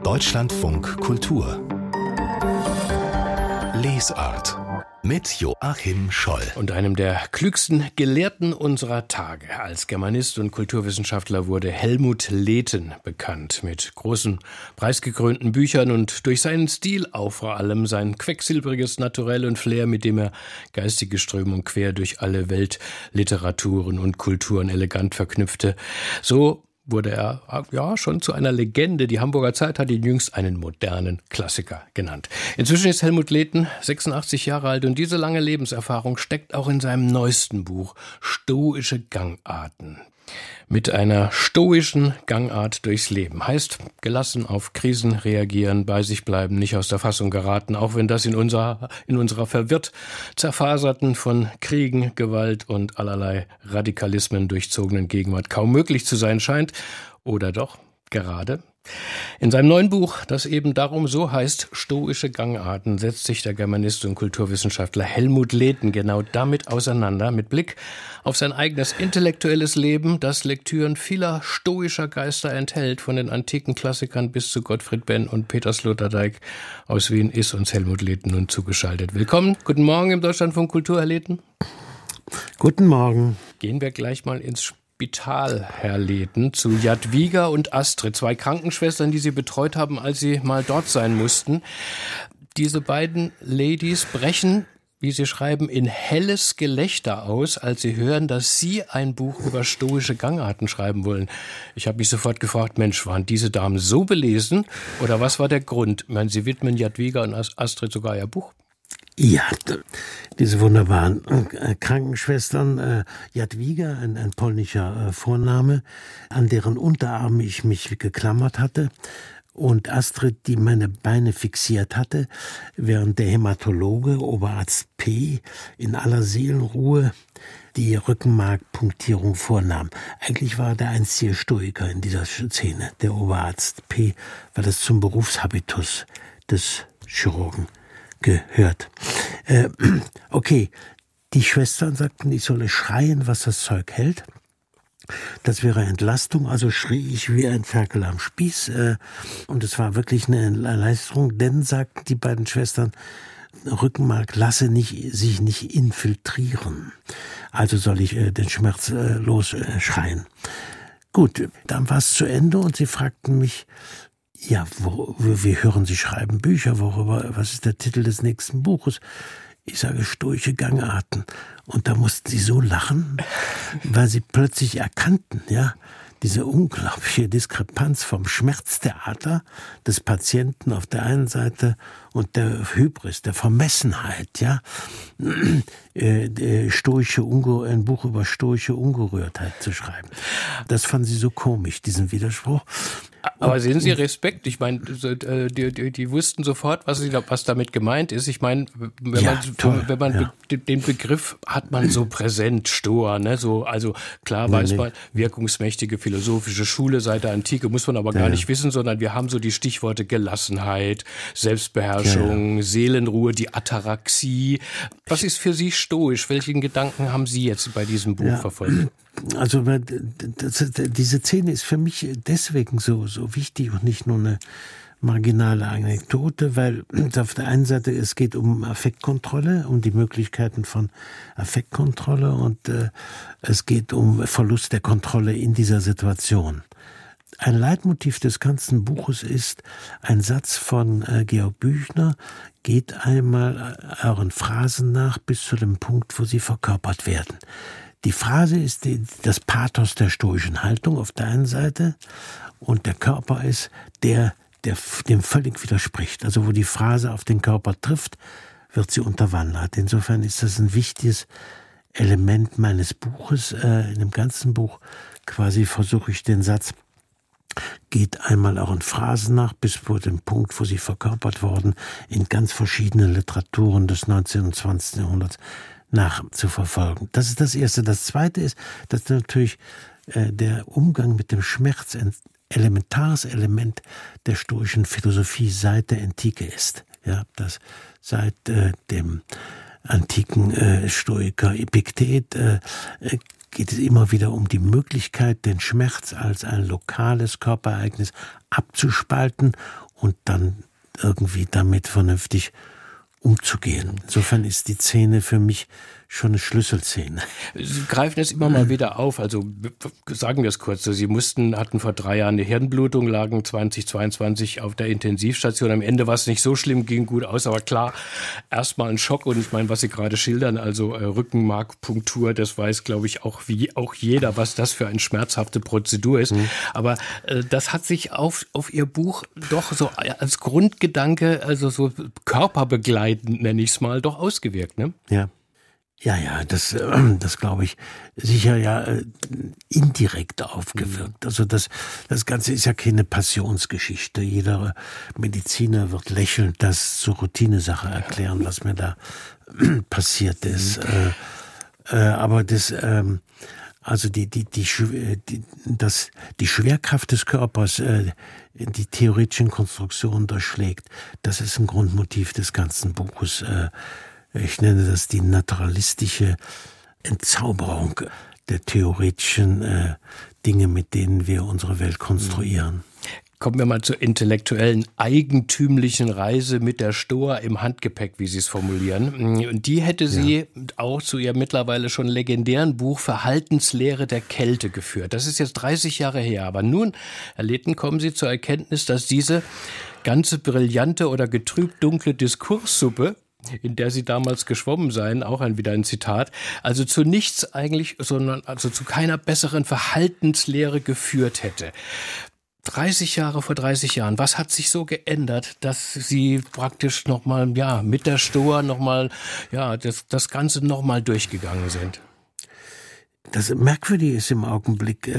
Deutschlandfunk Kultur Lesart mit Joachim Scholl und einem der klügsten Gelehrten unserer Tage. Als Germanist und Kulturwissenschaftler wurde Helmut Lehten bekannt, mit großen, preisgekrönten Büchern und durch seinen Stil, auch vor allem sein quecksilbriges Naturell und Flair, mit dem er geistige Strömung quer durch alle Weltliteraturen und Kulturen elegant verknüpfte. So wurde er schon zu einer Legende. Die Hamburger Zeit hat ihn jüngst einen modernen Klassiker genannt. Inzwischen ist Helmut Lehten 86 Jahre alt und diese lange Lebenserfahrung steckt auch in seinem neuesten Buch Stoische Gangarten. Mit einer stoischen Gangart durchs Leben. Heißt, gelassen auf Krisen reagieren, bei sich bleiben, nicht aus der Fassung geraten, auch wenn das in unserer verwirrt zerfaserten, von Kriegen, Gewalt und allerlei Radikalismen durchzogenen Gegenwart kaum möglich zu sein scheint. Oder doch gerade? In seinem neuen Buch, das eben darum so heißt, Stoische Gangarten, setzt sich der Germanist und Kulturwissenschaftler Helmut Lehten genau damit auseinander, mit Blick auf sein eigenes intellektuelles Leben, das Lektüren vieler stoischer Geister enthält, von den antiken Klassikern bis zu Gottfried Benn und Peter Sloterdijk. Aus Wien ist uns Helmut Lehten nun zugeschaltet. Willkommen, guten Morgen im Deutschlandfunk Kultur, Herr Lehten. Guten Morgen. Gehen wir gleich mal ins Spital, Herr Lehten, zu Jadwiga und Astrid, zwei Krankenschwestern, die Sie betreut haben, als Sie mal dort sein mussten. Diese beiden Ladies brechen, wie Sie schreiben, in helles Gelächter aus, als sie hören, dass Sie ein Buch über stoische Gangarten schreiben wollen. Ich habe mich sofort gefragt, Mensch, waren diese Damen so belesen oder was war der Grund? Ich meine, Sie widmen Jadwiga und Astrid sogar Ihr Buch. Ja, diese wunderbaren Krankenschwestern, Jadwiga, ein polnischer Vorname, an deren Unterarm ich mich geklammert hatte, und Astrid, die meine Beine fixiert hatte, während der Hämatologe, Oberarzt P., in aller Seelenruhe die Rückenmarkpunktierung vornahm. Eigentlich war der einzige Stoiker in dieser Szene, der Oberarzt P., weil das zum Berufshabitus des Chirurgen gehört. Okay, die Schwestern sagten, ich solle schreien, was das Zeug hält. Das wäre Entlastung, also schrie ich wie ein Ferkel am Spieß. Und es war wirklich eine Leistung, denn, sagten die beiden Schwestern, Rückenmark lasse sich nicht infiltrieren. Also soll ich den Schmerz losschreien. Gut, dann war es zu Ende und sie fragten mich, ja, wir hören, Sie schreiben Bücher, worüber, was ist der Titel des nächsten Buches? Ich sage, Stoische Gangarten. Und da mussten sie so lachen, weil sie plötzlich erkannten, ja, diese unglaubliche Diskrepanz vom Schmerztheater des Patienten auf der einen Seite und der Hybris, der Vermessenheit, ja, ein Buch über stoische Ungerührtheit zu schreiben. Das fanden sie so komisch, diesen Widerspruch. Aber sehen Sie Respekt? Ich meine, die wussten sofort, was damit gemeint ist. Ich meine, wenn man den Begriff hat man so präsent, Stoa, ne? So, also klar weiß man, wirkungsmächtige philosophische Schule seit der Antike, muss man aber gar nicht wissen, sondern wir haben so die Stichworte Gelassenheit, Selbstbeherrschung, Seelenruhe, die Ataraxie. Was ist für Sie stoisch? Welchen Gedanken haben Sie jetzt bei diesem Buch verfolgt? Also diese Szene ist für mich deswegen so wichtig und nicht nur eine marginale Anekdote, weil auf der einen Seite es geht um Affektkontrolle, um die Möglichkeiten von Affektkontrolle und es geht um Verlust der Kontrolle in dieser Situation. Ein Leitmotiv des ganzen Buches ist ein Satz von Georg Büchner: Geht einmal euren Phrasen nach bis zu dem Punkt, wo sie verkörpert werden. Die Phrase ist das Pathos der stoischen Haltung auf der einen Seite und der Körper ist der dem völlig widerspricht. Also wo die Phrase auf den Körper trifft, wird sie unterwandert. Insofern ist das ein wichtiges Element meines Buches. In dem ganzen Buch quasi versuche ich den Satz, geht einmal euren Phrasen nach bis zu dem Punkt, wo sie verkörpert worden, in ganz verschiedenen Literaturen des 19. und 20. Jahrhunderts nachzuverfolgen. Das ist das Erste. Das Zweite ist, dass natürlich der Umgang mit dem Schmerz ein elementares Element der stoischen Philosophie seit der Antike ist. Ja, das seit dem antiken Stoiker Epiktet geht es immer wieder um die Möglichkeit, den Schmerz als ein lokales Körperereignis abzuspalten und dann irgendwie damit vernünftig umzugehen. Insofern ist die Szene für mich schon eine Schlüsselszene. Sie greifen es immer mal wieder auf, also sagen wir es kurz, Sie hatten vor 3 Jahren eine Hirnblutung, lagen 2022 auf der Intensivstation. Am Ende war es nicht so schlimm, ging gut aus, aber klar, erstmal ein Schock und ich meine, was Sie gerade schildern, also Rückenmarkpunktur, das weiß, glaube ich, auch jeder, was das für eine schmerzhafte Prozedur ist. Aber das hat sich auf Ihr Buch doch so als Grundgedanke, also so körperbegleitend, nenne ich es mal, doch ausgewirkt, ne? Ja. Ja, das glaube ich, sicher indirekt aufgewirkt. Also das Ganze ist ja keine Passionsgeschichte. Jeder Mediziner wird lächelnd das zur Routinesache erklären, was mir da passiert ist. Aber das, also die Schwerkraft des Körpers, die theoretischen Konstruktionen durchschlägt, das ist ein Grundmotiv des ganzen Buches. Ich nenne das die naturalistische Entzauberung der theoretischen Dinge, mit denen wir unsere Welt konstruieren. Kommen wir mal zur intellektuellen, eigentümlichen Reise mit der Stoa im Handgepäck, wie Sie es formulieren. Und die hätte Sie auch zu Ihrem mittlerweile schon legendären Buch Verhaltenslehre der Kälte geführt. Das ist jetzt 30 Jahre her. Aber nun, Herr Leten, kommen Sie zur Erkenntnis, dass diese ganze brillante oder getrübt dunkle Diskurssuppe, in der Sie damals geschwommen seien, auch wieder ein Zitat, also zu nichts eigentlich, sondern also zu keiner besseren Verhaltenslehre geführt hätte. 30 Jahre vor 30 Jahren, was hat sich so geändert, dass Sie praktisch nochmal, mit der Stoa nochmal, das Ganze nochmal durchgegangen sind? Das Merkwürdige ist im Augenblick,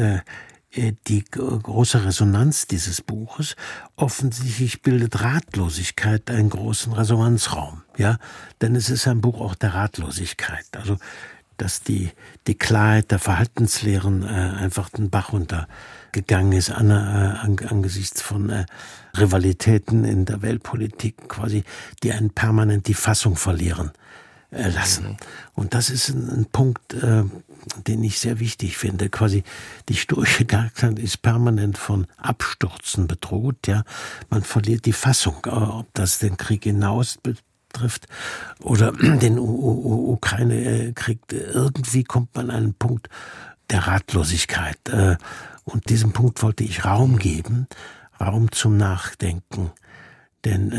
die große Resonanz dieses Buches. Offensichtlich bildet Ratlosigkeit einen großen Resonanzraum, denn es ist ein Buch auch der Ratlosigkeit. Also, dass die Klarheit der Verhaltenslehren einfach den Bach runtergegangen ist angesichts von Rivalitäten in der Weltpolitik quasi, die einen permanent die Fassung verlieren lassen. Und das ist ein Punkt, den ich sehr wichtig finde. Quasi die stoische Charakter ist permanent von Abstürzen bedroht. Man verliert die Fassung, ob das den Krieg hinaus betrifft oder den Ukraine-Krieg. Irgendwie kommt man an einen Punkt der Ratlosigkeit. Und diesem Punkt wollte ich Raum geben, Raum zum Nachdenken. Denn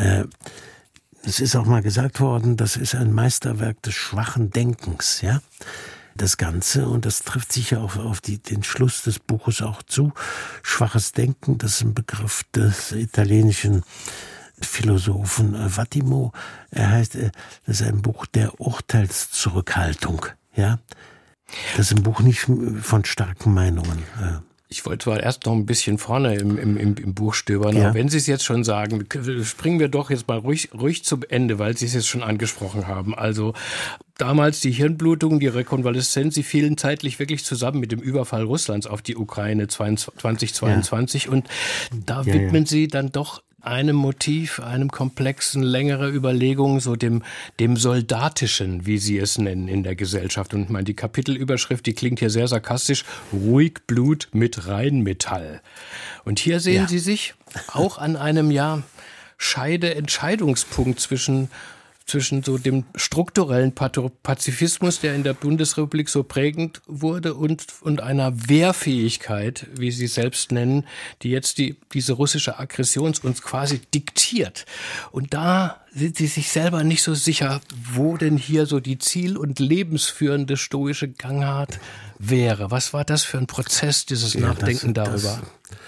es ist auch mal gesagt worden, das ist ein Meisterwerk des schwachen Denkens, das Ganze, und das trifft sicher auf den Schluss des Buches auch zu. Schwaches Denken, das ist ein Begriff des italienischen Philosophen Vattimo. Das ist ein Buch der Urteilszurückhaltung, Das ist ein Buch nicht von starken Meinungen. Ich wollte zwar erst noch ein bisschen vorne im Buch stöbern, aber wenn Sie es jetzt schon sagen, springen wir doch jetzt mal ruhig zum Ende, weil Sie es jetzt schon angesprochen haben. Also damals die Hirnblutung, die Rekonvaleszenz, sie fielen zeitlich wirklich zusammen mit dem Überfall Russlands auf die Ukraine 2022 und da widmen Sie dann doch einem Motiv, einem komplexen, längere Überlegung, so dem Soldatischen, wie Sie es nennen in der Gesellschaft. Und ich meine, die Kapitelüberschrift, die klingt hier sehr sarkastisch, ruhig Blut mit Rheinmetall. Und hier sehen Sie sich auch an einem Entscheidungspunkt zwischen so dem strukturellen Pazifismus, der in der Bundesrepublik so prägend wurde, und einer Wehrfähigkeit, wie Sie selbst nennen, die jetzt diese russische Aggression uns quasi diktiert. Und da sind Sie sich selber nicht so sicher, wo denn hier so die ziel- und lebensführende stoische Gangart wäre. Was war das für ein Prozess, dieses Nachdenken darüber?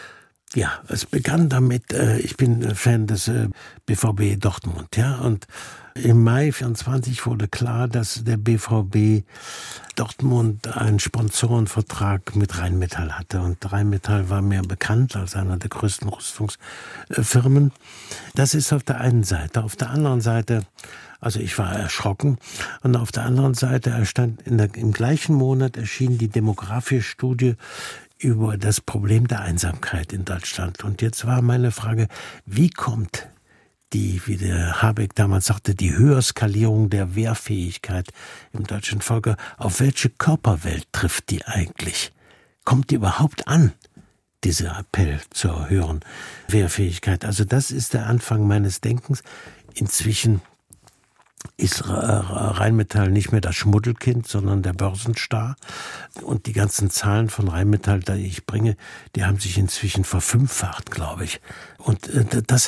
Es begann damit, ich bin Fan des BVB Dortmund, und im Mai 24 wurde klar, dass der BVB Dortmund einen Sponsorenvertrag mit Rheinmetall hatte. Und Rheinmetall war mir bekannt als einer der größten Rüstungsfirmen. Das ist auf der einen Seite. Auf der anderen Seite, also ich war erschrocken. Und auf der anderen Seite im gleichen Monat erschien die demografische Studie über das Problem der Einsamkeit in Deutschland. Und jetzt war meine Frage, wie kommt wie der Habeck damals sagte, die Höherskalierung der Wehrfähigkeit im deutschen Volke, auf welche Körperwelt trifft die eigentlich? Kommt die überhaupt an? dieser Appell zur höheren Wehrfähigkeit. Also das ist der Anfang meines Denkens. Inzwischen ist Rheinmetall nicht mehr das Schmuddelkind, sondern der Börsenstar. Und die ganzen Zahlen von Rheinmetall, die ich bringe, die haben sich inzwischen verfünffacht, glaube ich. Und das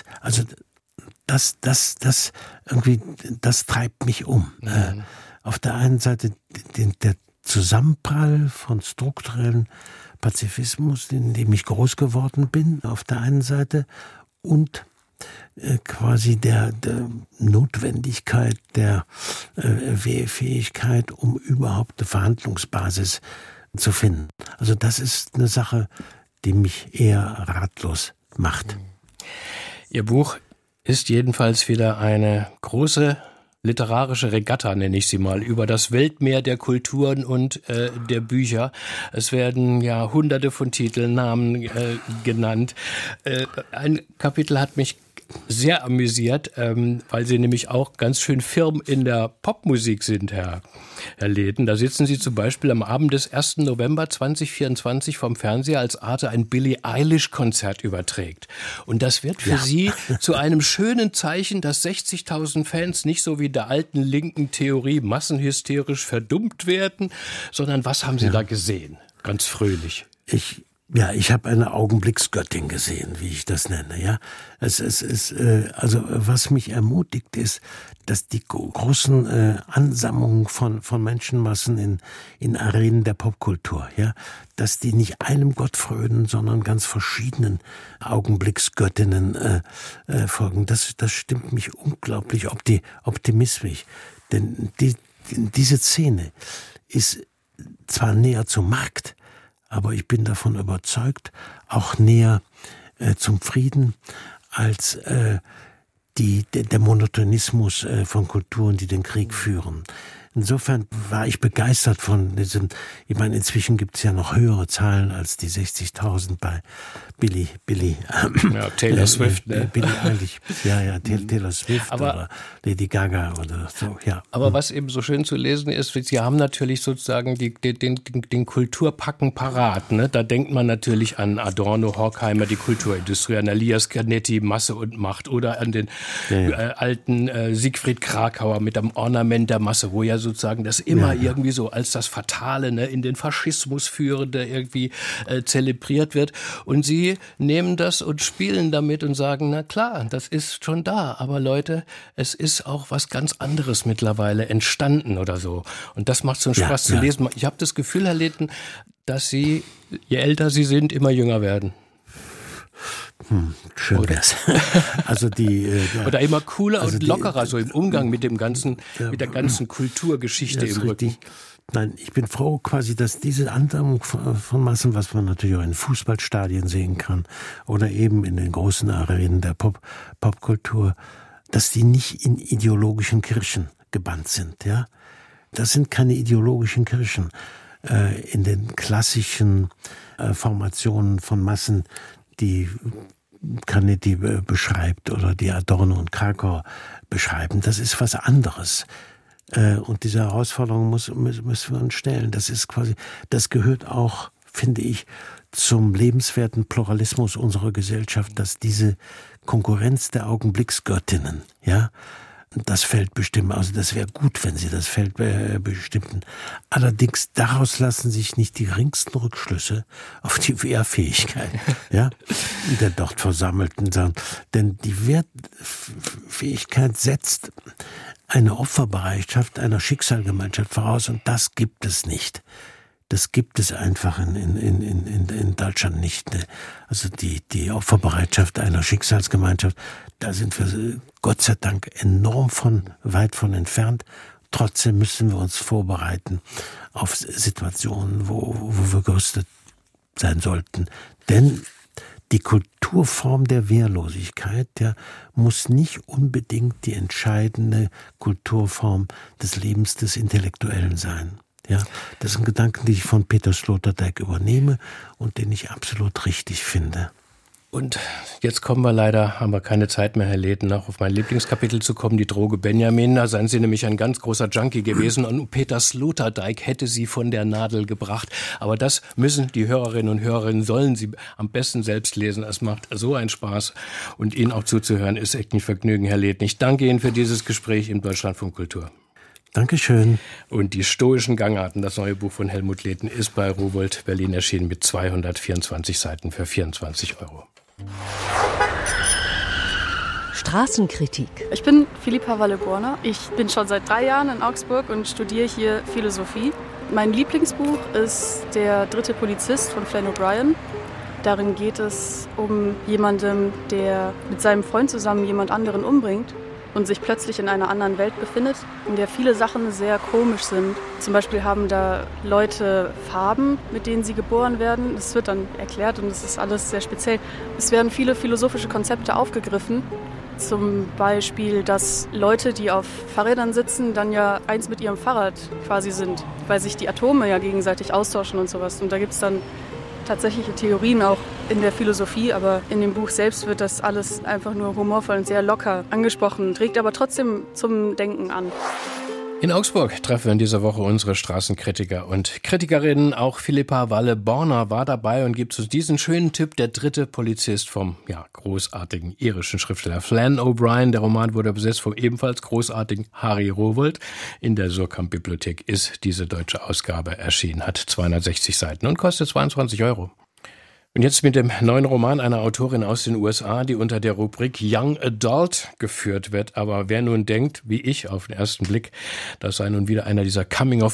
treibt mich um. Auf der einen Seite der Zusammenprall von strukturellen Pazifismus, in dem ich groß geworden bin, auf der einen Seite, und quasi der Notwendigkeit der Wehrfähigkeit, um überhaupt eine Verhandlungsbasis zu finden. Also das ist eine Sache, die mich eher ratlos macht. Ihr Buch ist jedenfalls wieder eine große literarische Regatta, nenne ich sie mal, über das Weltmeer der Kulturen und der Bücher. Es werden ja hunderte von Titeln, Namen genannt. Ein Kapitel hat mich sehr amüsiert, weil Sie nämlich auch ganz schön firm in der Popmusik sind, Herr Lehten. Da sitzen Sie zum Beispiel am Abend des 1. November 2024 vom Fernseher, als Arte ein Billie Eilish-Konzert überträgt. Und das wird für Sie zu einem schönen Zeichen, dass 60.000 Fans nicht so wie der alten linken Theorie massenhysterisch verdummt werden, sondern was haben Sie da gesehen? Ganz fröhlich. Ich habe eine Augenblicksgöttin gesehen, wie ich das nenne. Ja, es ist also was mich ermutigt ist, dass die großen Ansammlungen von Menschenmassen in Arenen der Popkultur, ja, dass die nicht einem Gott frönen, sondern ganz verschiedenen Augenblicksgöttinnen folgen. Das stimmt mich unglaublich optimistisch, denn diese Szene ist zwar näher zum Markt, aber ich bin davon überzeugt, auch näher zum Frieden als der Monotonismus von Kulturen, die den Krieg führen. Insofern war ich begeistert von diesem, ich meine, inzwischen gibt es ja noch höhere Zahlen als die 60.000 bei Taylor Swift, ne? Billie Eilish, Taylor Swift oder Lady Gaga oder so, ja. Aber was eben so schön zu lesen ist, Sie haben natürlich sozusagen den Kulturpacken parat, ne? Da denkt man natürlich an Adorno, Horkheimer, die Kulturindustrie, an Elias Canetti, Masse und Macht, oder an den alten Siegfried Krakauer mit dem Ornament der Masse, wo ja sozusagen das immer irgendwie so als das Fatale, ne, in den Faschismus führende irgendwie zelebriert wird. Und Sie nehmen das und spielen damit und sagen, na klar, das ist schon da, aber Leute, es ist auch was ganz anderes mittlerweile entstanden oder so. Und das macht so einen Spaß zu lesen. Ich habe das Gefühl, Herr Lehten, dass Sie, je älter Sie sind, immer jünger werden. Schön wär's. Also oder immer cooler und lockerer, so im Umgang mit dem ganzen, mit der ganzen Kulturgeschichte im Rücken. Richtig. Nein, ich bin froh quasi, dass diese Ansammlung von Massen, was man natürlich auch in Fußballstadien sehen kann oder eben in den großen Arenen der Popkultur, dass die nicht in ideologischen Kirchen gebannt sind. Ja, das sind keine ideologischen Kirchen. In den klassischen Formationen von Massen, die Canetti beschreibt oder die Adorno und Krakauer beschreiben, das ist was anderes. Und diese Herausforderung müssen wir uns stellen. Das gehört auch, finde ich, zum lebenswerten Pluralismus unserer Gesellschaft, dass diese Konkurrenz der Augenblicksgöttinnen, ja, das Feld bestimmen. Also das wäre gut, wenn sie das Feld bestimmten. Allerdings daraus lassen sich nicht die geringsten Rückschlüsse auf die Wehrfähigkeit, ja, der dort Versammelten sind. Denn die Wehrfähigkeit setzt eine Opferbereitschaft einer Schicksalsgemeinschaft voraus, und das gibt es nicht. Das gibt es einfach in Deutschland nicht. Also die Opferbereitschaft einer Schicksalsgemeinschaft, da sind wir Gott sei Dank enorm weit von entfernt. Trotzdem müssen wir uns vorbereiten auf Situationen, wo wir gerüstet sein sollten. Denn die Kulturform der Wehrlosigkeit, muss nicht unbedingt die entscheidende Kulturform des Lebens des Intellektuellen sein. Ja, das sind Gedanken, die ich von Peter Sloterdijk übernehme und den ich absolut richtig finde. Und jetzt haben wir keine Zeit mehr, Herr Leten, noch auf mein Lieblingskapitel zu kommen, die Droge Benjamin. Da seien Sie nämlich ein ganz großer Junkie gewesen und Peter Sloterdijk hätte Sie von der Nadel gebracht. Aber das müssen die Hörerinnen und Hörer, sollen Sie am besten selbst lesen. Es macht so einen Spaß und Ihnen auch zuzuhören ist echt ein Vergnügen, Herr Leten. Ich danke Ihnen für dieses Gespräch im Deutschlandfunk Kultur. Dankeschön. Und die stoischen Gangarten, das neue Buch von Helmut Leten, ist bei Rowohlt Berlin erschienen mit 224 Seiten für 24 €. Straßenkritik. Ich bin Philippa Walle-Borner. Ich bin schon seit 3 Jahren in Augsburg und studiere hier Philosophie. Mein Lieblingsbuch ist Der dritte Polizist von Flann O'Brien. Darin geht es um jemanden, der mit seinem Freund zusammen jemand anderen umbringt und sich plötzlich in einer anderen Welt befindet, in der viele Sachen sehr komisch sind. Zum Beispiel haben da Leute Farben, mit denen sie geboren werden. Das wird dann erklärt und es ist alles sehr speziell. Es werden viele philosophische Konzepte aufgegriffen. Zum Beispiel, dass Leute, die auf Fahrrädern sitzen, dann ja eins mit ihrem Fahrrad quasi sind, weil sich die Atome ja gegenseitig austauschen und sowas. Und da gibt es dann tatsächliche Theorien auch in der Philosophie, aber in dem Buch selbst wird das alles einfach nur humorvoll und sehr locker angesprochen, trägt aber trotzdem zum Denken an. In Augsburg treffen wir in dieser Woche unsere Straßenkritiker und Kritikerinnen. Auch Philippa Walle-Borner war dabei und gibt uns diesen schönen Tipp: Der dritte Polizist vom großartigen irischen Schriftsteller Flann O'Brien. Der Roman wurde besetzt vom ebenfalls großartigen Harry Rowohlt. In der Suhrkamp-Bibliothek ist diese deutsche Ausgabe erschienen, hat 260 Seiten und kostet 22 €. Und jetzt mit dem neuen Roman einer Autorin aus den USA, die unter der Rubrik Young Adult geführt wird. Aber wer nun denkt, wie ich auf den ersten Blick, das sei nun wieder einer dieser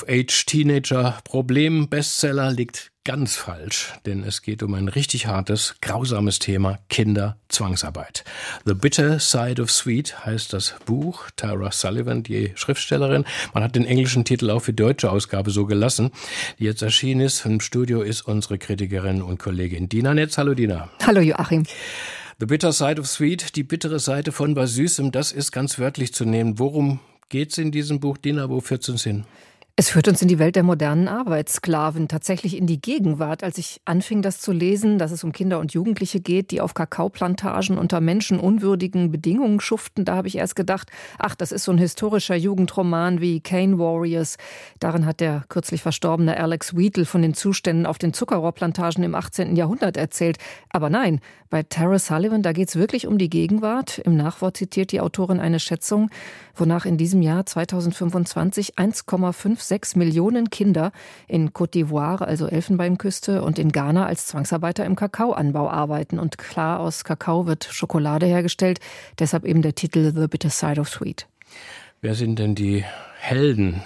Coming-of-Age-Teenager-Problem-Bestseller, liegt ganz falsch. Denn es geht um ein richtig hartes, grausames Thema: Kinderzwangsarbeit. The Bitter Side of Sweet heißt das Buch. Tara Sullivan, die Schriftstellerin. Man hat den englischen Titel auch für die deutsche Ausgabe so gelassen, die jetzt erschienen ist. Im Studio ist unsere Kritikerin und Kollegin Dina Netz. Hallo Dina. Hallo Joachim. The Bitter Side of Sweet, die bittere Seite von was Süßem, das ist ganz wörtlich zu nehmen. Worum geht's in diesem Buch, Dina? Wo führt's uns hin? Es führt uns in die Welt der modernen Arbeitssklaven, tatsächlich in die Gegenwart. Als ich anfing, das zu lesen, dass es um Kinder und Jugendliche geht, die auf Kakaoplantagen unter menschenunwürdigen Bedingungen schuften, da habe ich erst gedacht, ach, das ist so ein historischer Jugendroman wie Cane Warriors. Darin hat der kürzlich verstorbene Alex Wheatle von den Zuständen auf den Zuckerrohrplantagen im 18. Jahrhundert erzählt. Aber nein, bei Tara Sullivan, da geht es wirklich um die Gegenwart. Im Nachwort zitiert die Autorin eine Schätzung, wonach in diesem Jahr 2025 1,56 Millionen Kinder in Côte d'Ivoire, also Elfenbeinküste, und in Ghana als Zwangsarbeiter im Kakaoanbau arbeiten. Und klar, aus Kakao wird Schokolade hergestellt, deshalb eben der Titel The Bitter Side of Sweet. Wer sind denn die Helden?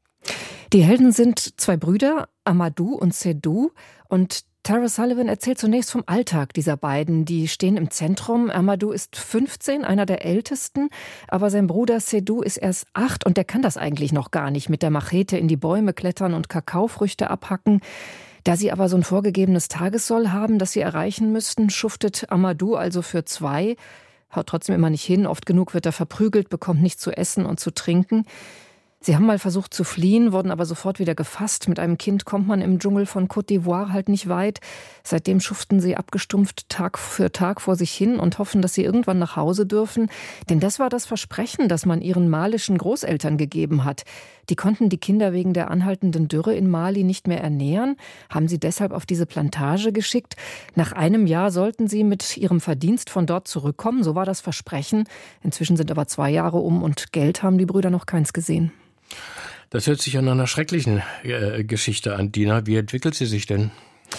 Die Helden sind 2 Brüder, Amadou und Sedou, und Tara Sullivan erzählt zunächst vom Alltag dieser beiden. Die stehen im Zentrum. Amadou ist 15, einer der Ältesten, aber sein Bruder Sedou ist erst 8 und der kann das eigentlich noch gar nicht, mit der Machete in die Bäume klettern und Kakaofrüchte abhacken. Da sie aber so ein vorgegebenes Tagessoll haben, das sie erreichen müssten, schuftet Amadou also für 2, haut trotzdem immer nicht hin. Oft genug wird er verprügelt, bekommt nichts zu essen und zu trinken. Sie haben mal versucht zu fliehen, wurden aber sofort wieder gefasst. Mit einem Kind kommt man im Dschungel von Côte d'Ivoire halt nicht weit. Seitdem schuften sie abgestumpft Tag für Tag vor sich hin und hoffen, dass sie irgendwann nach Hause dürfen. Denn das war das Versprechen, das man ihren malischen Großeltern gegeben hat. Die konnten die Kinder wegen der anhaltenden Dürre in Mali nicht mehr ernähren, haben sie deshalb auf diese Plantage geschickt. Nach einem Jahr sollten sie mit ihrem Verdienst von dort zurückkommen, so war das Versprechen. Inzwischen sind aber 2 Jahre um und Geld haben die Brüder noch keins gesehen. Das hört sich an einer schrecklichen Geschichte an, Dina. Wie entwickelt sie sich denn?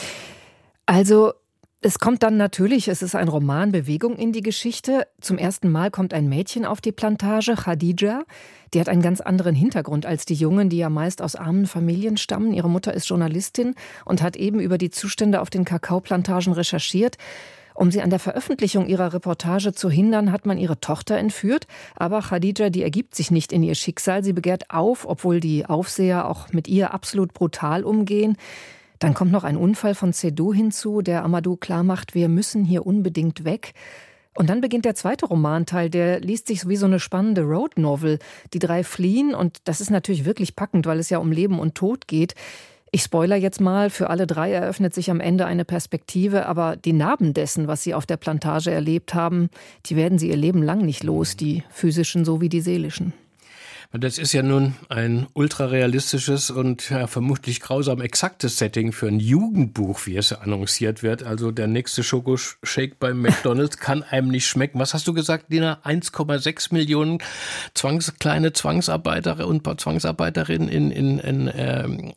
Also, es kommt dann natürlich, es ist ein Roman, Bewegung in die Geschichte. Zum ersten Mal kommt ein Mädchen auf die Plantage, Khadija. Die hat einen ganz anderen Hintergrund als die Jungen, die ja meist aus armen Familien stammen. Ihre Mutter ist Journalistin und hat eben über die Zustände auf den Kakaoplantagen recherchiert. Um sie an der Veröffentlichung ihrer Reportage zu hindern, hat man ihre Tochter entführt. Aber Khadija, die ergibt sich nicht in ihr Schicksal. Sie begehrt auf, obwohl die Aufseher auch mit ihr absolut brutal umgehen. Dann kommt noch ein Unfall von Sedou hinzu, der Amadou klarmacht, wir müssen hier unbedingt weg. Und dann beginnt der zweite Romanteil, der liest sich wie so eine spannende Road Novel. Die 3 fliehen und das ist natürlich wirklich packend, weil es ja um Leben und Tod geht. Ich spoiler jetzt mal, für alle drei eröffnet sich am Ende eine Perspektive, aber die Narben dessen, was sie auf der Plantage erlebt haben, die werden sie ihr Leben lang nicht los, die physischen sowie die seelischen. Das ist ja nun ein ultrarealistisches und vermutlich grausam exaktes Setting für ein Jugendbuch, wie es annonciert wird. Also der nächste Schokoshake beim McDonald's kann einem nicht schmecken. Was hast du gesagt, Dina? 1,6 Millionen kleine Zwangsarbeiter und Zwangsarbeiterinnen an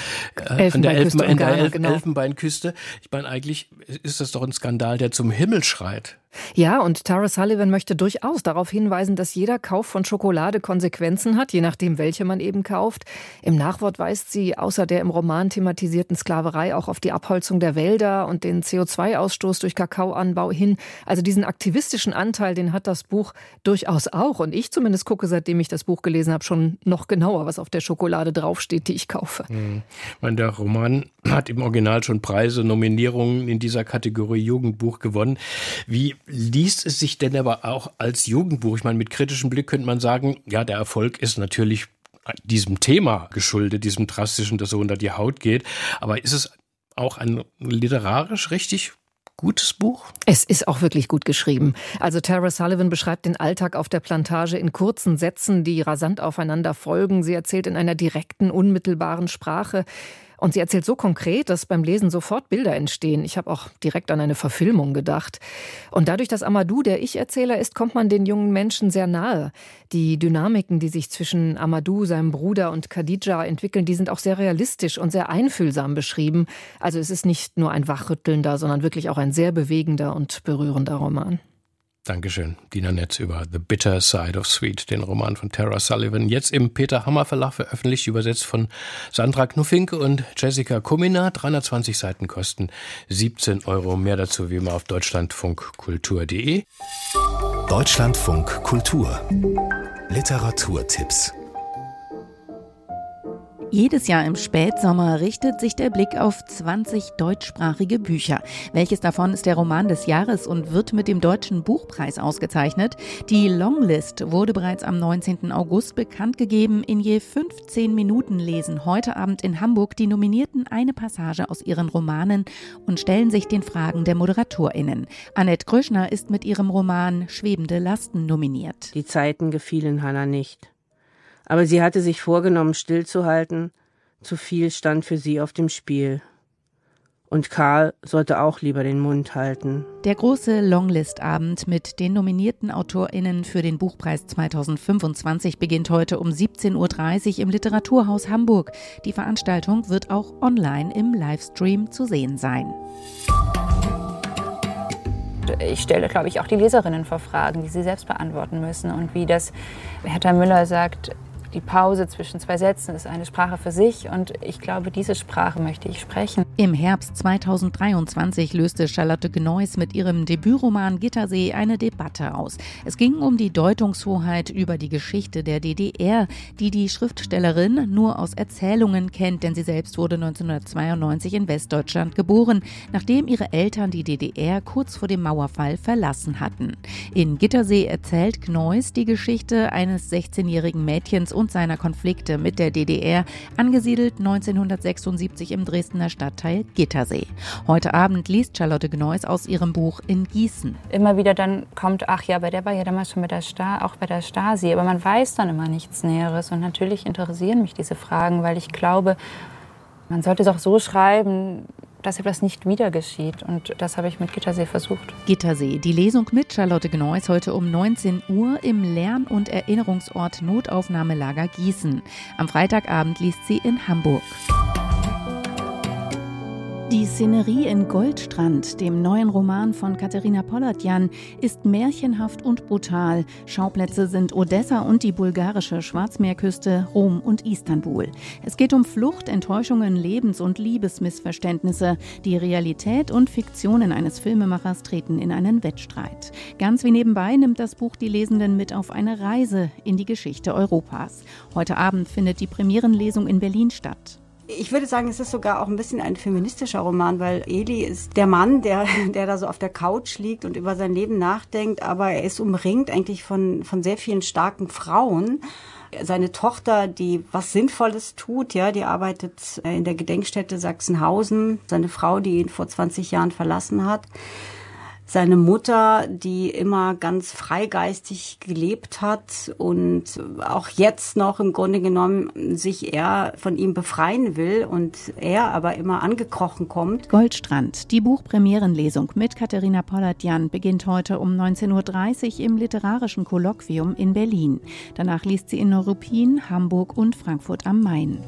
der Elfenbeinküste. Ich meine, eigentlich ist das doch ein Skandal, der zum Himmel schreit. Ja, und Tara Sullivan möchte durchaus darauf hinweisen, dass jeder Kauf von Schokolade Konsequenzen hat, je nachdem, welche man eben kauft. Im Nachwort weist sie außer der im Roman thematisierten Sklaverei auch auf die Abholzung der Wälder und den CO2-Ausstoß durch Kakaoanbau hin. Also diesen aktivistischen Anteil, den hat das Buch durchaus auch. Und ich zumindest gucke, seitdem ich das Buch gelesen habe, schon noch genauer, was auf der Schokolade draufsteht, die ich kaufe. Der Roman hat im Original schon Preise, Nominierungen in dieser Kategorie Jugendbuch gewonnen. Wie liest es sich denn aber auch als Jugendbuch? Ich meine, mit kritischem Blick könnte man sagen, ja, der Erfolg ist natürlich diesem Thema geschuldet, diesem drastischen, das so unter die Haut geht. Aber ist es auch ein literarisch richtig gutes Buch? Es ist auch wirklich gut geschrieben. Also Tara Sullivan beschreibt den Alltag auf der Plantage in kurzen Sätzen, die rasant aufeinander folgen. Sie erzählt in einer direkten, unmittelbaren Sprache. Und sie erzählt so konkret, dass beim Lesen sofort Bilder entstehen. Ich habe auch direkt an eine Verfilmung gedacht. Und dadurch, dass Amadou der Ich-Erzähler ist, kommt man den jungen Menschen sehr nahe. Die Dynamiken, die sich zwischen Amadou, seinem Bruder und Khadija entwickeln, die sind auch sehr realistisch und sehr einfühlsam beschrieben. Also es ist nicht nur ein wachrüttelnder, sondern wirklich auch ein sehr bewegender und berührender Roman. Dankeschön, Dina Netz über The Bitter Side of Sweet, den Roman von Tara Sullivan. Jetzt im Peter Hammer Verlag veröffentlicht, übersetzt von Sandra Knuffinke und Jessica Kumina. 320 Seiten kosten 17 €. Mehr dazu wie immer auf deutschlandfunkkultur.de. Deutschlandfunk Kultur. Literaturtipps. Jedes Jahr im Spätsommer richtet sich der Blick auf 20 deutschsprachige Bücher. Welches davon ist der Roman des Jahres und wird mit dem Deutschen Buchpreis ausgezeichnet? Die Longlist wurde bereits am 19. August bekannt gegeben. In je 15 Minuten lesen heute Abend in Hamburg die Nominierten eine Passage aus ihren Romanen und stellen sich den Fragen der ModeratorInnen. Annette Gröschner ist mit ihrem Roman Schwebende Lasten nominiert. Die Zeiten gefielen Hannah nicht. Aber sie hatte sich vorgenommen, stillzuhalten. Zu viel stand für sie auf dem Spiel. Und Karl sollte auch lieber den Mund halten. Der große Longlist-Abend mit den nominierten AutorInnen für den Buchpreis 2025 beginnt heute um 17:30 Uhr im Literaturhaus Hamburg. Die Veranstaltung wird auch online im Livestream zu sehen sein. Ich stelle, glaube ich, auch die Leserinnen vor Fragen, die sie selbst beantworten müssen. Und wie das Hertha Müller sagt, die Pause zwischen zwei Sätzen ist eine Sprache für sich. Und ich glaube, diese Sprache möchte ich sprechen. Im Herbst 2023 löste Charlotte Gneuss mit ihrem Debütroman Gittersee eine Debatte aus. Es ging um die Deutungshoheit über die Geschichte der DDR, die die Schriftstellerin nur aus Erzählungen kennt, denn sie selbst wurde 1992 in Westdeutschland geboren, nachdem ihre Eltern die DDR kurz vor dem Mauerfall verlassen hatten. In Gittersee erzählt Gneuss die Geschichte eines 16-jährigen Mädchens und seiner Konflikte mit der DDR, angesiedelt 1976 im Dresdner Stadtteil Gittersee. Heute Abend liest Charlotte Gneuss aus ihrem Buch in Gießen. Immer wieder dann kommt, ach ja, der war ja damals schon auch bei der Stasi, aber man weiß dann immer nichts Näheres. Und natürlich interessieren mich diese Fragen, weil ich glaube, man sollte es auch so schreiben, dass etwas nicht wieder geschieht. Und das habe ich mit Gittersee versucht. Gittersee, die Lesung mit Charlotte Gneuss heute um 19 Uhr im Lern- und Erinnerungsort Notaufnahmelager Gießen. Am Freitagabend liest sie in Hamburg. Die Szenerie in Goldstrand, dem neuen Roman von Katerina Polatjan, ist märchenhaft und brutal. Schauplätze sind Odessa und die bulgarische Schwarzmeerküste, Rom und Istanbul. Es geht um Flucht, Enttäuschungen, Lebens- und Liebesmissverständnisse. Die Realität und Fiktionen eines Filmemachers treten in einen Wettstreit. Ganz wie nebenbei nimmt das Buch die Lesenden mit auf eine Reise in die Geschichte Europas. Heute Abend findet die Premierenlesung in Berlin statt. Ich würde sagen, es ist sogar auch ein bisschen ein feministischer Roman, weil Eli ist der Mann, der da so auf der Couch liegt und über sein Leben nachdenkt, aber er ist umringt eigentlich von sehr vielen starken Frauen. Seine Tochter, die was Sinnvolles tut, ja, die arbeitet in der Gedenkstätte Sachsenhausen. Seine Frau, die ihn vor 20 Jahren verlassen hat. Seine Mutter, die immer ganz freigeistig gelebt hat und auch jetzt noch im Grunde genommen sich eher von ihm befreien will und er aber immer angekrochen kommt. Goldstrand, die Buchpremierenlesung mit Katharina Pollatjan beginnt heute um 19.30 Uhr im Literarischen Kolloquium in Berlin. Danach liest sie in Neuruppin, Hamburg und Frankfurt am Main.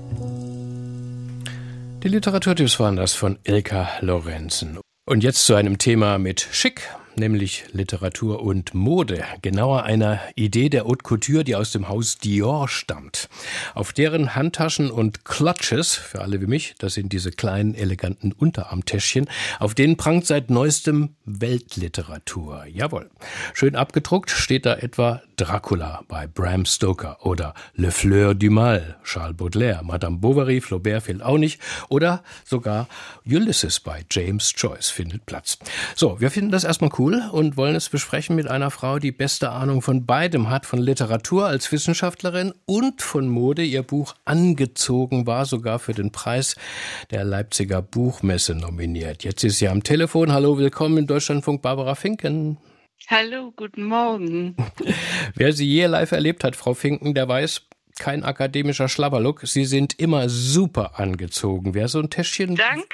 Die Literaturtipps waren das von Ilka Lorenzen. Und jetzt zu einem Thema mit Schick, nämlich Literatur und Mode. Genauer einer Idee der Haute Couture, die aus dem Haus Dior stammt. Auf deren Handtaschen und Clutches, für alle wie mich, das sind diese kleinen, eleganten Unterarmtäschchen, auf denen prangt seit neuestem Weltliteratur. Jawohl. Schön abgedruckt steht da etwa Dracula bei Bram Stoker oder Le Fleur du Mal, Charles Baudelaire, Madame Bovary, Flaubert fehlt auch nicht oder sogar Ulysses bei James Joyce findet Platz. So, wir finden das erstmal cool und wollen es besprechen mit einer Frau, die beste Ahnung von beidem hat, von Literatur als Wissenschaftlerin und von Mode. Ihr Buch Angezogen war sogar für den Preis der Leipziger Buchmesse nominiert. Jetzt ist sie am Telefon. Hallo, willkommen in Deutschlandfunk, Barbara Finken. Hallo, guten Morgen. Wer Sie je live erlebt hat, Frau Finken, der weiß, kein akademischer Schlabberlook. Sie sind immer super angezogen. Wäre so ein Täschchen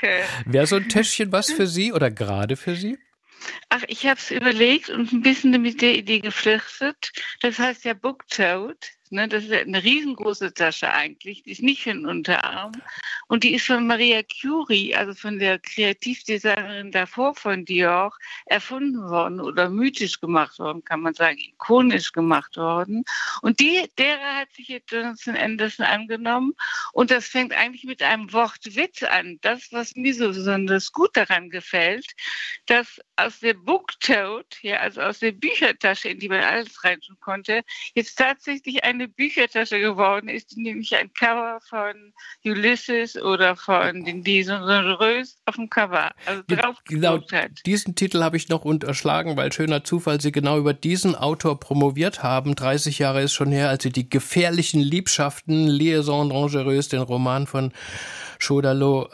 was für Sie oder gerade für Sie? Ach, ich habe es überlegt und ein bisschen mit der Idee geflirtet. Das heißt ja Book-Tote. Ne, das ist eine riesengroße Tasche eigentlich, die ist nicht für den Unterarm. Und die ist von Maria Curie, also von der Kreativdesignerin davor von Dior, erfunden worden oder mythisch gemacht worden, kann man sagen, ikonisch gemacht worden. Und derer hat sich jetzt Jonathan Anderson angenommen. Und das fängt eigentlich mit einem Wortwitz an. Das, was mir so besonders gut daran gefällt, dass aus der Book-Tote, ja, also aus der Büchertasche, in die man alles reintun konnte, jetzt tatsächlich eine Büchertasche geworden ist, die nämlich ein Cover von Ulysses oder von den Liaisons Dangereuses auf dem Cover drauf gedruckt hat. Diesen Titel habe ich noch unterschlagen, weil schöner Zufall, Sie genau über diesen Autor promoviert haben. 30 Jahre ist schon her, als Sie die gefährlichen Liebschaften, Liaisons Dangereuses, den Roman von Chodalot,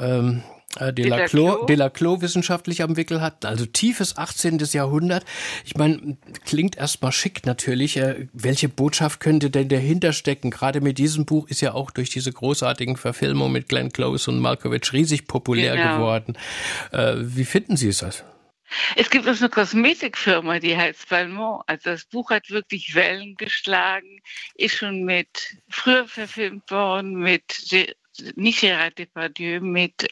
Delaclos wissenschaftlich am Wickel hatten, also tiefes 18. Jahrhundert. Ich meine, klingt erstmal schick natürlich. Welche Botschaft könnte denn dahinter stecken? Gerade mit diesem Buch ist ja auch durch diese großartigen Verfilmungen mit Glenn Close und Malkovich riesig populär geworden. Wie finden Sie es? Es gibt auch eine Kosmetikfirma, die heißt Balmain. Also das Buch hat wirklich Wellen geschlagen, ist schon früher verfilmt worden nicht Gérard Depardieu,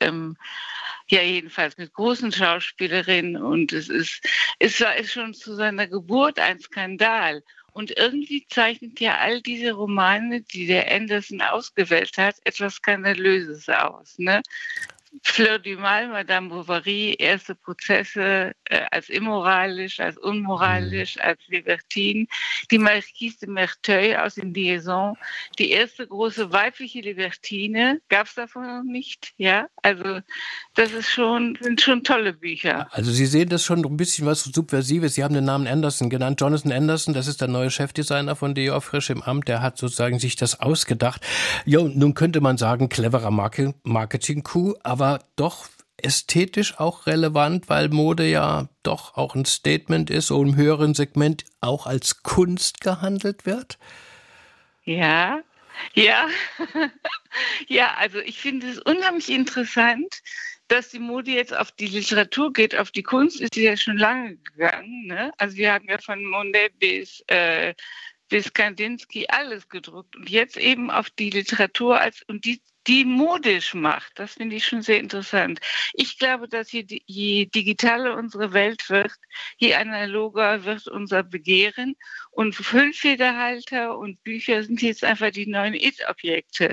jedenfalls mit großen Schauspielerinnen und es war schon zu seiner Geburt ein Skandal. Und irgendwie zeichnet ja all diese Romane, die der Anderson ausgewählt hat, etwas Skandalöses aus, ne? Fleur du Mal, Madame Bovary, erste Prozesse als immoralisch, als unmoralisch, als libertin. Die Marquise de Merteuil aus den Liaisons, die erste große weibliche Libertine, gab es davon noch nicht. Ja, also das sind schon tolle Bücher. Also Sie sehen das schon ein bisschen was Subversives. Sie haben den Namen Anderson genannt. Jonathan Anderson, das ist der neue Chefdesigner von Dior, frisch im Amt. Der hat sozusagen sich das ausgedacht. Ja, nun könnte man sagen, cleverer Marketing-Coup, aber doch ästhetisch auch relevant, weil Mode ja doch auch ein Statement ist und im höheren Segment auch als Kunst gehandelt wird? Ja. Ja, also ich finde es unheimlich interessant, dass die Mode jetzt auf die Literatur geht, auf die Kunst ist sie ja schon lange gegangen. Ne? Also wir haben ja von Monet bis Kandinsky alles gedruckt und jetzt eben auf die Literatur die modisch macht. Das finde ich schon sehr interessant. Ich glaube, dass je digitaler unsere Welt wird, je analoger wird unser Begehren. Und Füllfederhalter und Bücher sind jetzt einfach die neuen It-Objekte.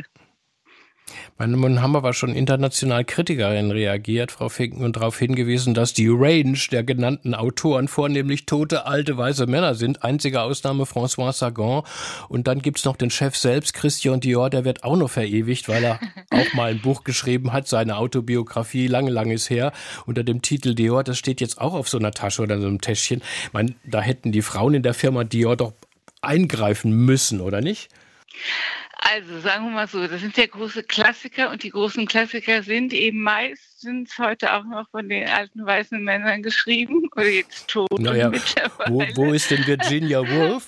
Nun haben aber schon international Kritikerinnen reagiert, Frau Finken, und darauf hingewiesen, dass die Range der genannten Autoren vornehmlich tote, alte, weiße Männer sind. Einzige Ausnahme François Sagan. Und dann gibt's noch den Chef selbst, Christian Dior, der wird auch noch verewigt, weil er auch mal ein Buch geschrieben hat, seine Autobiografie, lange ist her, unter dem Titel Dior. Das steht jetzt auch auf so einer Tasche oder so einem Täschchen. Ich meine, da hätten die Frauen in der Firma Dior doch eingreifen müssen, oder nicht? Also sagen wir mal so, das sind ja große Klassiker und die großen Klassiker sind eben meistens heute auch noch von den alten weißen Männern geschrieben oder jetzt tot. Naja, wo ist denn Virginia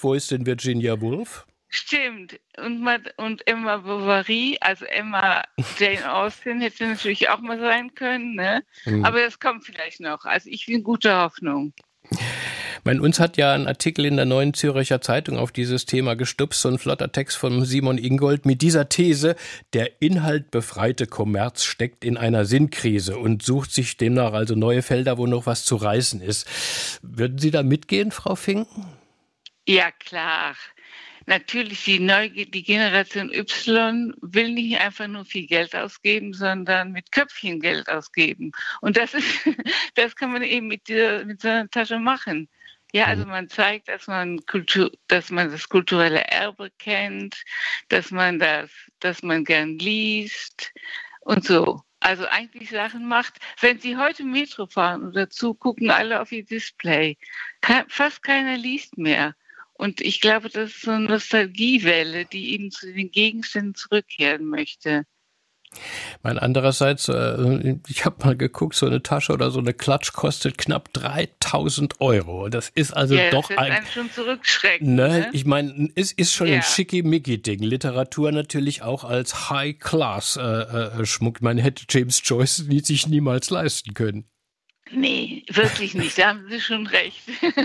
Woolf? Stimmt. Und Emma Bovary, also Emma Jane Austen, hätte natürlich auch mal sein können, ne? Aber das kommt vielleicht noch. Also ich bin guter Hoffnung. Uns hat ja ein Artikel in der Neuen Zürcher Zeitung auf dieses Thema gestupst, so ein flotter Text von Simon Ingold mit dieser These: Der inhaltbefreite Kommerz steckt in einer Sinnkrise und sucht sich demnach also neue Felder, wo noch was zu reißen ist. Würden Sie da mitgehen, Frau Finken? Ja, klar. Natürlich, die Generation Y will nicht einfach nur viel Geld ausgeben, sondern mit Köpfchen Geld ausgeben. Und das kann man eben mit so einer Tasche machen. Ja, also man zeigt, dass man das kulturelle Erbe kennt, dass man gern liest und so. Also eigentlich Sachen macht. Wenn Sie heute Metro fahren oder gucken alle auf Ihr Display, fast keiner liest mehr. Und ich glaube, das ist so eine Nostalgiewelle, die eben zu den Gegenständen zurückkehren möchte. Andererseits, ich habe mal geguckt, so eine Tasche oder so eine Klatsch kostet knapp 3.000 €. Das ist also doch das einen schon zurückschrecken. Ne? Ich meine, es ist schon ein Schickimicki-Ding. Literatur natürlich auch als High-Class-Schmuck. Man hätte James Joyce sich niemals leisten können. Nee, wirklich nicht. Da haben Sie schon recht.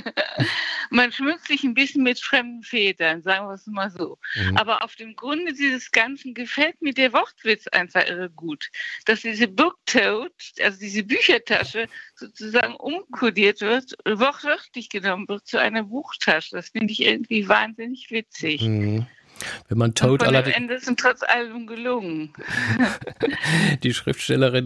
Man schmückt sich ein bisschen mit fremden Federn, sagen wir es mal so. Aber auf dem Grunde dieses Ganzen gefällt mir der Wortwitz einfach irre gut. Dass diese Booktote, also diese Büchertasche, sozusagen umkodiert wird, wortwörtlich genommen wird zu einer Buchtasche. Das finde ich irgendwie wahnsinnig witzig. Wenn man Toad allerdings. Am Ende ist trotz allem gelungen. Die Schriftstellerin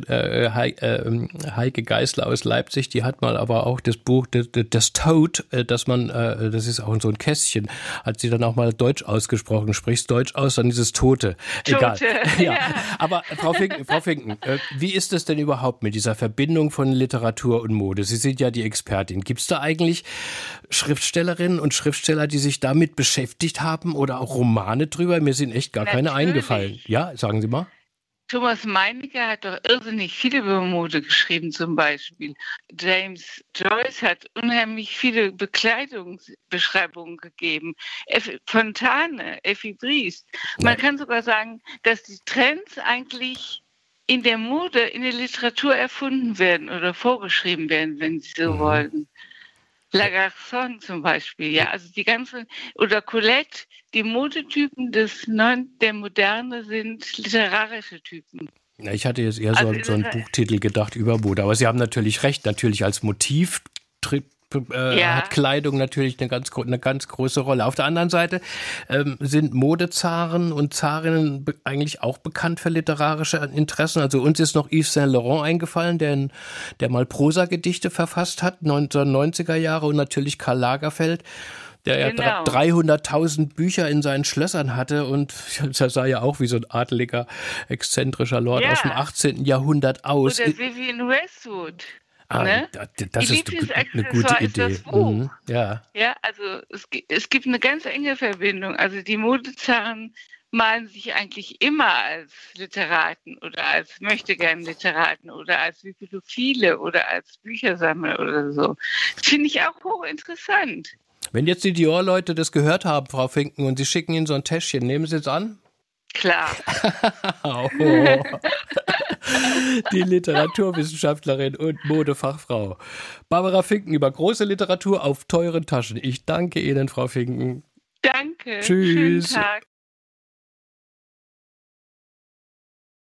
Heike Geißler aus Leipzig, die hat mal aber auch das Buch das Toad, das ist auch so ein Kästchen, hat sie dann auch mal Deutsch ausgesprochen. Sprichst Deutsch aus, dann ist es Tote. Egal. Ja. Aber Frau Finken, wie ist es denn überhaupt mit dieser Verbindung von Literatur und Mode? Sie sind ja die Expertin. Gibt es da eigentlich Schriftstellerinnen und Schriftsteller, die sich damit beschäftigt haben oder auch Romane drüber? Mir sind echt gar keine eingefallen. Ja, sagen Sie mal. Thomas Meinecker hat doch irrsinnig viel über Mode geschrieben, zum Beispiel. James Joyce hat unheimlich viele Bekleidungsbeschreibungen gegeben. Fontane, Effi Briest. Man kann sogar sagen, dass die Trends eigentlich in der Mode, in der Literatur erfunden werden oder vorgeschrieben werden, wenn Sie so wollen. Lagarçon zum Beispiel, ja, also die ganzen, oder Colette, die Modetypen der Moderne sind literarische Typen. Ja, ich hatte jetzt eher so einen Buchtitel gedacht über Mode, aber Sie haben natürlich recht, natürlich als Motiv hat Kleidung natürlich eine ganz große Rolle. Auf der anderen Seite sind Modezaren und Zarinnen eigentlich auch bekannt für literarische Interessen. Also uns ist noch Yves Saint Laurent eingefallen, der mal Prosagedichte verfasst hat, 1990er Jahre, und natürlich Karl Lagerfeld, der ja 300.000 Bücher in seinen Schlössern hatte, und das sah ja auch wie so ein adeliger, exzentrischer Lord aus dem 18. Jahrhundert aus. Oder Vivienne Westwood. Ne? Das ist eine gute Idee. Das Buch. Ja, also es gibt eine ganz enge Verbindung. Also die Modezaren malen sich eigentlich immer als Literaten oder als Möchtegern-Literaten oder als Bibliophile oder als Büchersammler oder so. Das finde ich auch hochinteressant. Wenn jetzt die Dior-Leute das gehört haben, Frau Finken, und Sie schicken Ihnen so ein Täschchen, nehmen Sie es an? Klar. Die Literaturwissenschaftlerin und Modefachfrau Barbara Finken über große Literatur auf teuren Taschen. Ich danke Ihnen, Frau Finken. Danke. Tschüss. Schönen Tag.